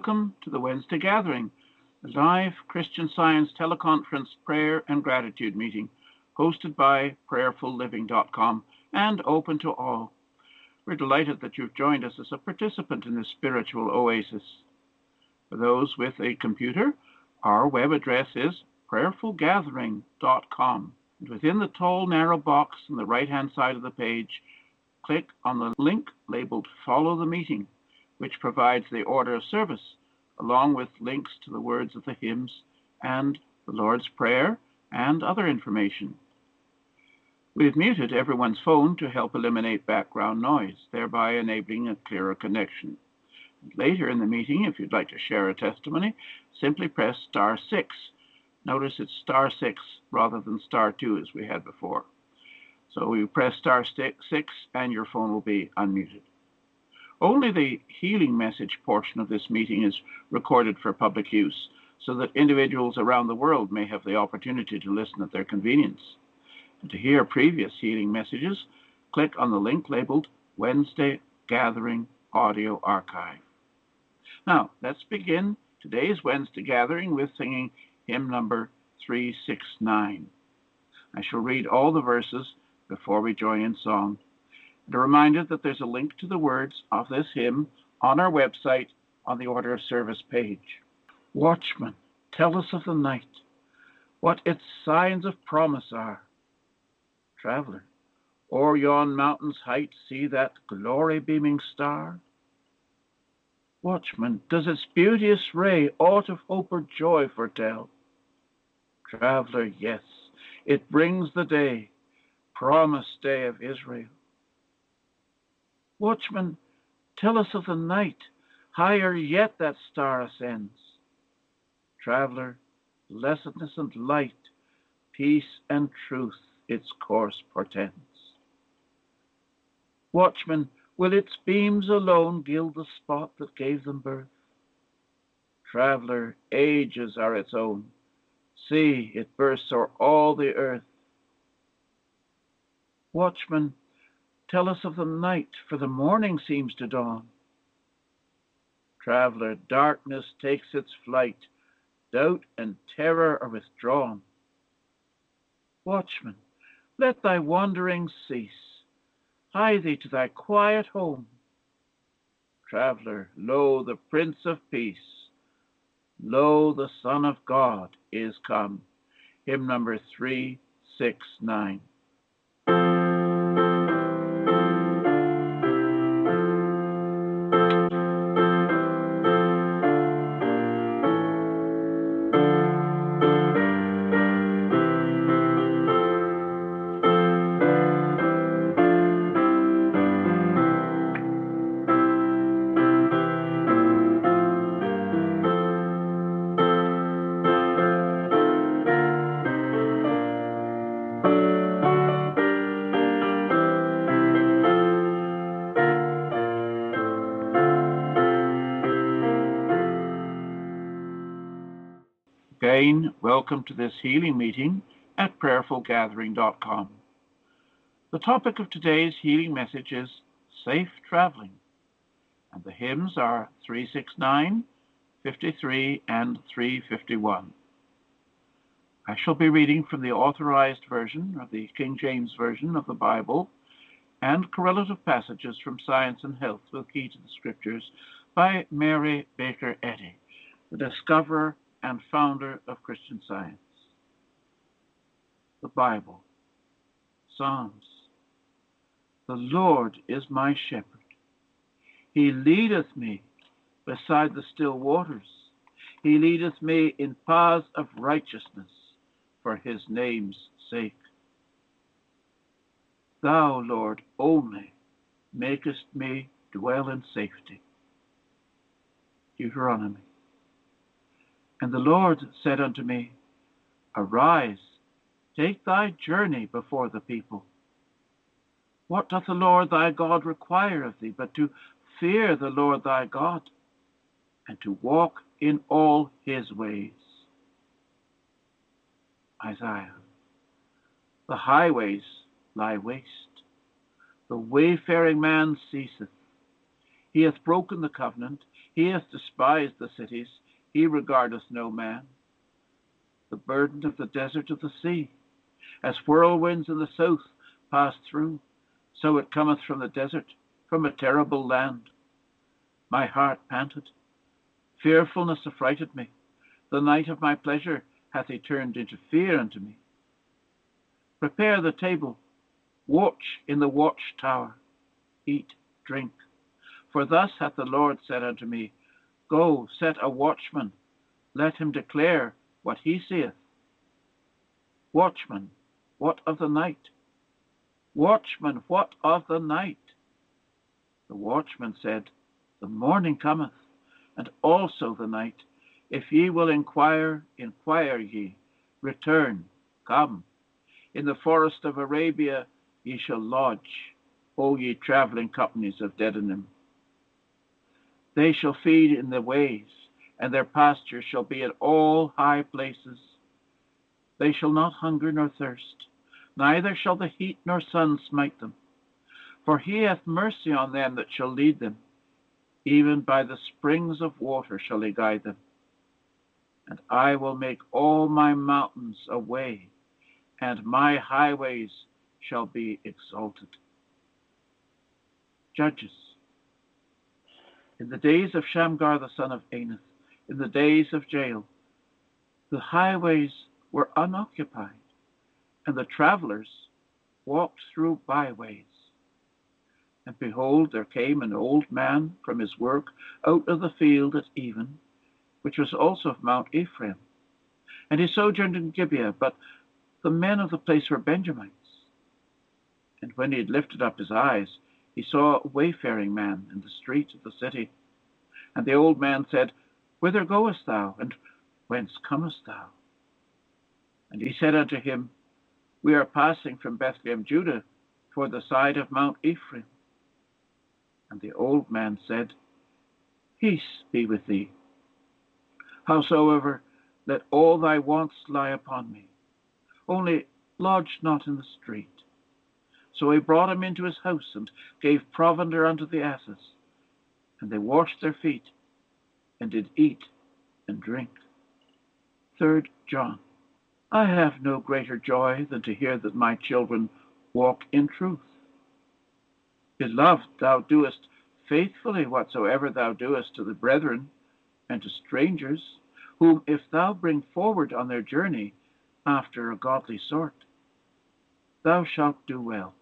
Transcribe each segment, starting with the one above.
welcome to the Wednesday Gathering, a live Christian Science teleconference prayer and gratitude meeting hosted by prayerfulliving.com and open to all. We're delighted that you've joined us as a participant in this spiritual oasis. For those with a computer, our web address is prayerfullgathering.com. And within the tall, narrow box on the right-hand side of the page, click on the link labeled Follow the Meeting, which provides the order of service, along with links to the words of the hymns and the Lord's Prayer and other information. We've muted everyone's phone to help eliminate background noise, thereby enabling a clearer connection. Later in the meeting, if you'd like to share a testimony, simply press *6. Notice it's *6 rather than *2 as we had before. So you press *6 and your phone will be unmuted. Only the healing message portion of this meeting is recorded for public use, so that individuals around the world may have the opportunity to listen at their convenience. And to hear previous healing messages, click on the link labeled Wednesday Gathering Audio Archive. Now, let's begin today's Wednesday Gathering with singing hymn number 369. I shall read all the verses before we join in song. And a reminder that there's a link to the words of this hymn on our website on the Order of Service page. Watchman, tell us of the night, what its signs of promise are. Traveler, o'er yon mountain's height see that glory-beaming star. Watchman, does its beauteous ray aught of hope or joy foretell? Traveler, yes, it brings the day, promised day of Israel. Watchman, tell us of the night, higher yet that star ascends. Traveler, blessedness and light, peace and truth its course portends. Watchman, will its beams alone gild the spot that gave them birth? Traveler, ages are its own. See, it bursts o'er all the earth. Watchman, tell us of the night, for the morning seems to dawn. Traveler, darkness takes its flight, doubt and terror are withdrawn. Watchman, let thy wanderings cease, hie thee to thy quiet home. Traveler, lo, the Prince of Peace, lo, the Son of God is come. Hymn number 369. Again, welcome to this healing meeting at prayerfullgathering.com. The topic of today's healing message is safe traveling, and the hymns are 369, 53, and 351. I shall be reading from the authorized version of the King James Version of the Bible and correlative passages from Science and Health with Key to the Scriptures by Mary Baker Eddy, the discoverer and founder of Christian Science. The Bible, Psalms. The Lord is my shepherd. He leadeth me beside the still waters. He leadeth me in paths of righteousness for his name's sake. Thou, Lord, only makest me dwell in safety. Deuteronomy. And the Lord said unto me, Arise, take thy journey before the people. What doth the Lord thy God require of thee, but to fear the Lord thy God, and to walk in all his ways? Isaiah. The highways lie waste, the wayfaring man ceaseth. He hath broken the covenant, he hath despised the cities, he regardeth no man. The burden of the desert of the sea, as whirlwinds in the south pass through, so it cometh from the desert, from a terrible land. My heart panted, fearfulness affrighted me. The night of my pleasure hath he turned into fear unto me. Prepare the table, watch in the watchtower, eat, drink. For thus hath the Lord said unto me, Go, set a watchman, let him declare what he seeth. Watchman, what of the night? Watchman, what of the night? The watchman said, The morning cometh, and also the night. If ye will inquire, inquire ye. Return, come. In the forest of Arabia ye shall lodge, O ye travelling companies of Dedanim. They shall feed in the ways, and their pasture shall be at all high places. They shall not hunger nor thirst, neither shall the heat nor sun smite them. For he hath mercy on them that shall lead them, even by the springs of water shall he guide them. And I will make all my mountains a way, and my highways shall be exalted. Judges. In the days of Shamgar the son of Anath, in the days of Jael, the highways were unoccupied, and the travelers walked through byways. And behold, there came an old man from his work out of the field at even, which was also of Mount Ephraim. And he sojourned in Gibeah, but the men of the place were Benjamites. And when he had lifted up his eyes, he saw a wayfaring man in the street of the city. And the old man said, Whither goest thou, and whence comest thou? And he said unto him, We are passing from Bethlehem, Judah, toward the side of Mount Ephraim. And the old man said, Peace be with thee. Howsoever, let all thy wants lie upon me. Only lodge not in the street. So he brought him into his house, and gave provender unto the asses. And they washed their feet, and did eat and drink. 3 John. I have no greater joy than to hear that my children walk in truth. Beloved, thou doest faithfully whatsoever thou doest to the brethren and to strangers, whom if thou bring forward on their journey after a godly sort, thou shalt do well.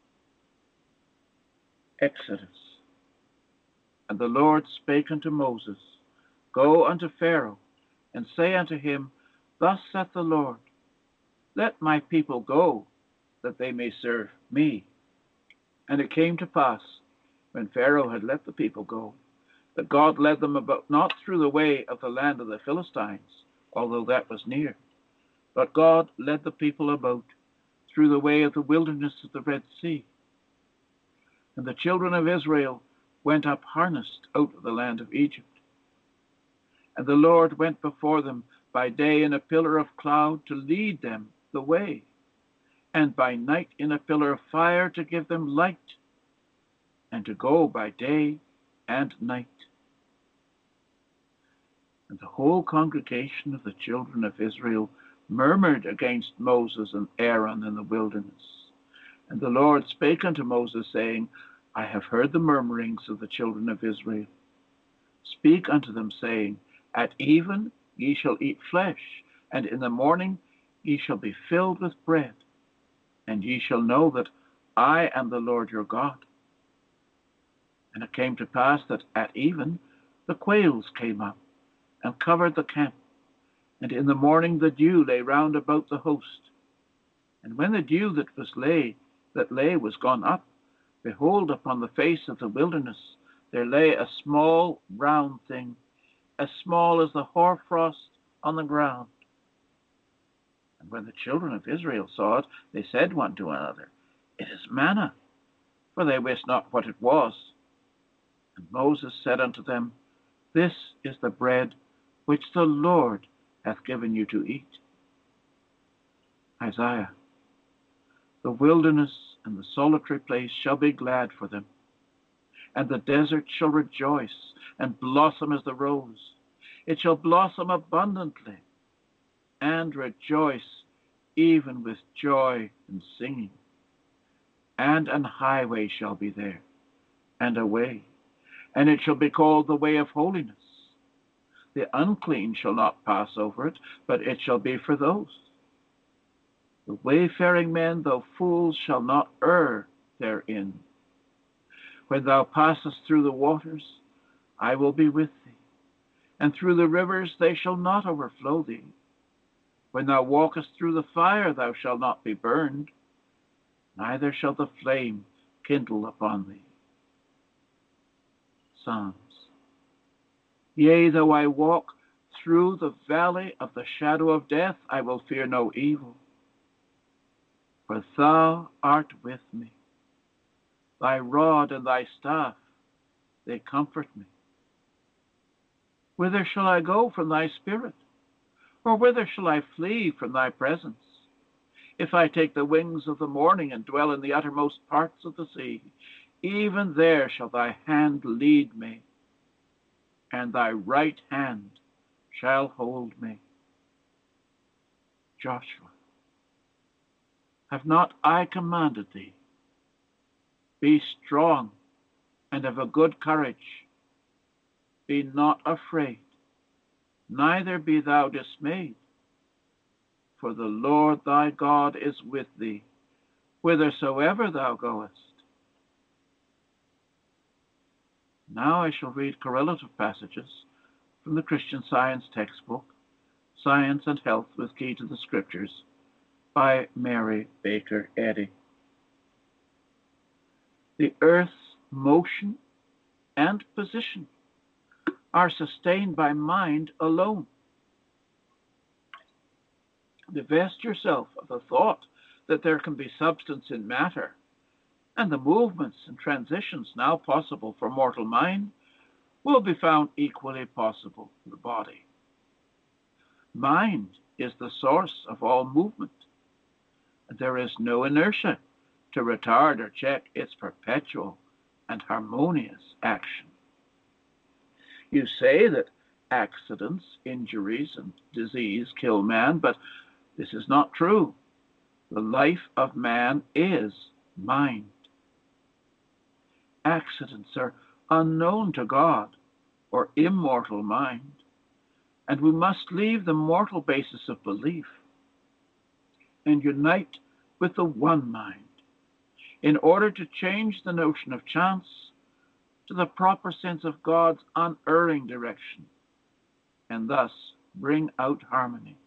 Exodus. And the Lord spake unto Moses, Go unto Pharaoh, and say unto him, Thus saith the Lord, Let my people go, that they may serve me. And it came to pass, when Pharaoh had let the people go, that God led them about not through the way of the land of the Philistines, although that was near, but God led the people about through the way of the wilderness of the Red Sea. And the children of Israel went up harnessed out of the land of Egypt. And the Lord went before them by day in a pillar of cloud to lead them the way, and by night in a pillar of fire to give them light, and to go by day and night. And the whole congregation of the children of Israel murmured against Moses and Aaron in the wilderness. And the Lord spake unto Moses, saying, I have heard the murmurings of the children of Israel. Speak unto them, saying, At even ye shall eat flesh, and in the morning ye shall be filled with bread, and ye shall know that I am the Lord your God. And it came to pass that at even the quails came up, and covered the camp, and in the morning the dew lay round about the host. And when the dew that lay was gone up, behold, upon the face of the wilderness there lay a small round thing, as small as the hoarfrost on the ground. And when the children of Israel saw it, they said one to another, It is manna, for they wist not what it was. And Moses said unto them, This is the bread which the Lord hath given you to eat. Isaiah. The wilderness and the solitary place shall be glad for them. and the desert shall rejoice and blossom as the rose. It shall blossom abundantly and rejoice, even with joy and singing. And an highway shall be there, and a way, and it shall be called the way of holiness. The unclean shall not pass over it, but it shall be for those. The wayfaring men, though fools, shall not err therein. When thou passest through the waters, I will be with thee, and through the rivers they shall not overflow thee. When thou walkest through the fire, thou shalt not be burned, neither shall the flame kindle upon thee. Psalms. Yea, though I walk through the valley of the shadow of death, I will fear no evil, for thou art with me. Thy rod and thy staff, they comfort me. Whither shall I go from thy spirit? Or whither shall I flee from thy presence? If I take the wings of the morning and dwell in the uttermost parts of the sea, even there shall thy hand lead me, and thy right hand shall hold me. Joshua, have not I commanded thee? Be strong and of a good courage. Be not afraid, neither be thou dismayed. For the Lord thy God is with thee, whithersoever thou goest. Now I shall read correlative passages from the Christian Science textbook, Science and Health with Key to the Scriptures, by Mary Baker Eddy. The earth's motion and position are sustained by mind alone. Divest yourself of the thought that there can be substance in matter, and the movements and transitions now possible for mortal mind will be found equally possible for the body. Mind is the source of all movement, and there is no inertia to retard or check its perpetual and harmonious action. You say that accidents, injuries, and disease kill man, but this is not true. The life of man is mind. Accidents are unknown to God or immortal mind, and we must leave the mortal basis of belief and unite with the one mind in order to change the notion of chance to the proper sense of God's unerring direction, and thus bring out harmony.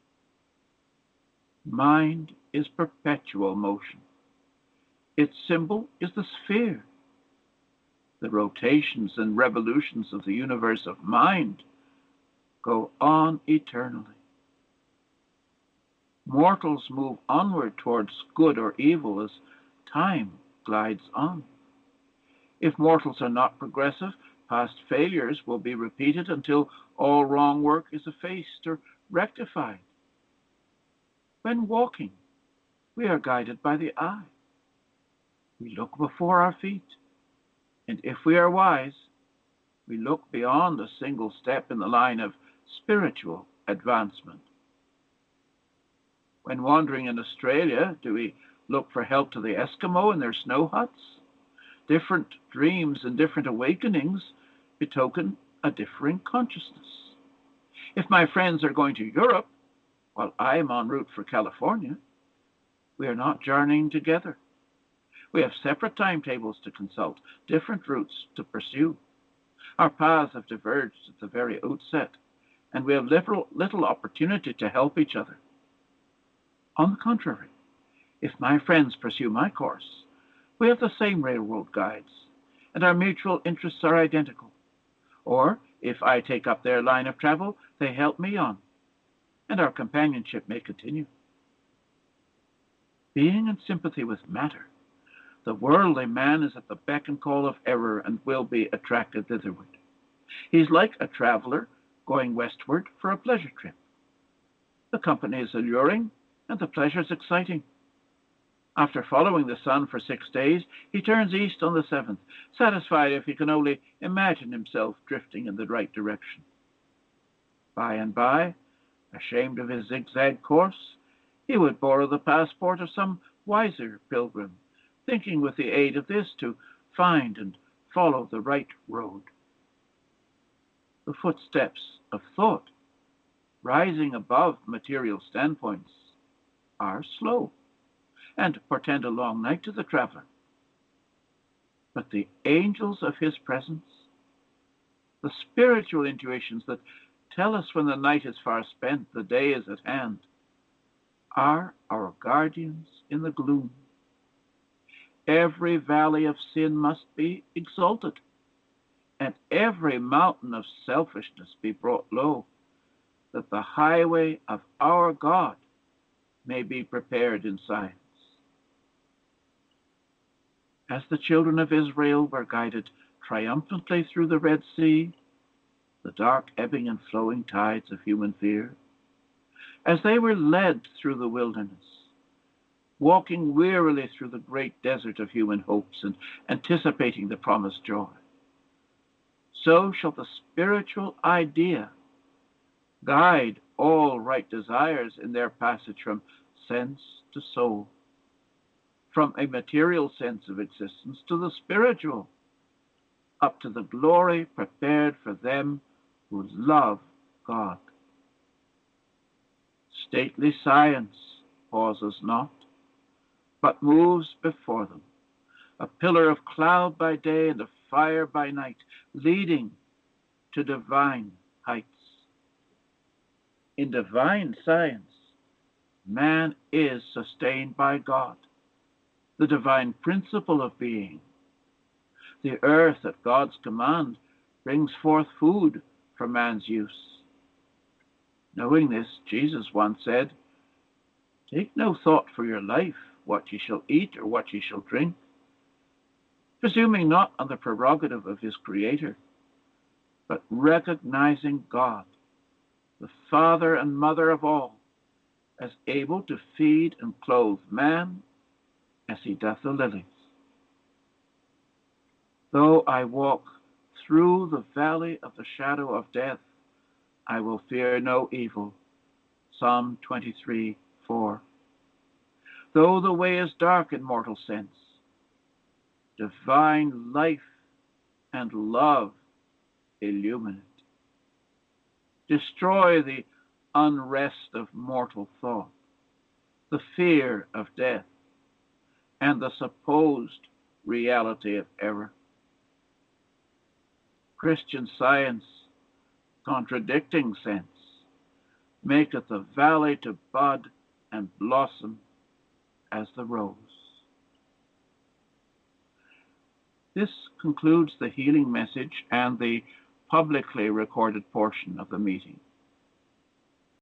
Mind is perpetual motion. Its symbol is the sphere. The rotations and revolutions of the universe of mind go on eternally. Mortals move onward towards good or evil as time glides on. If mortals are not progressive, past failures will be repeated until all wrong work is effaced or rectified. When walking, we are guided by the eye. We look before our feet, and if we are wise, we look beyond a single step in the line of spiritual advancement. When wandering in Australia, do we look for help to the Eskimo in their snow huts? Different dreams and different awakenings betoken a differing consciousness. If my friends are going to Europe, while I am en route for California, we are not journeying together. We have separate timetables to consult, different routes to pursue. Our paths have diverged at the very outset, and we have little opportunity to help each other. On the contrary, if my friends pursue my course, we have the same railroad guides, and our mutual interests are identical. Or, if I take up their line of travel, they help me on, and our companionship may continue. Being in sympathy with matter, the worldly man is at the beck and call of error and will be attracted thitherward. He's like a traveler going westward for a pleasure trip. The company is alluring, and the pleasure is exciting. After following the sun for 6 days, he turns east on the 7th, satisfied if he can only imagine himself drifting in the right direction. By and by, ashamed of his zigzag course, he would borrow the passport of some wiser pilgrim, thinking with the aid of this to find and follow the right road. The footsteps of thought, rising above material standpoints, are slow and portend a long night to the traveler. But the angels of his presence, the spiritual intuitions that tell us when the night is far spent, the day is at hand, are our guardians in the gloom. Every valley of sin must be exalted, and every mountain of selfishness be brought low, that the highway of our God may be prepared in science. As the children of Israel were guided triumphantly through the Red Sea, the dark ebbing and flowing tides of human fear, as they were led through the wilderness, walking wearily through the great desert of human hopes and anticipating the promised joy, so shall the spiritual idea guide all right desires in their passage from sense to soul, from a material sense of existence to the spiritual, up to the glory prepared for them who love God. Stately science pauses not, but moves before them, a pillar of cloud by day and of fire by night, leading to divine heights. In divine science, man is sustained by God, the divine principle of being. The earth, at God's command, brings forth food for man's use. Knowing this, Jesus once said, "Take no thought for your life, what ye shall eat or what ye shall drink," presuming not on the prerogative of his Creator, but recognizing God, the Father and Mother of all, as able to feed and clothe man as he doth the lilies. Though I walk through the valley of the shadow of death, I will fear no evil. Psalm 23:4. Though the way is dark in mortal sense, divine life and love illumine it. Destroy the unrest of mortal thought, the fear of death, and the supposed reality of error. Christian science, contradicting sense, maketh the valley to bud and blossom as the rose. This concludes the healing message and the publicly recorded portion of the meeting.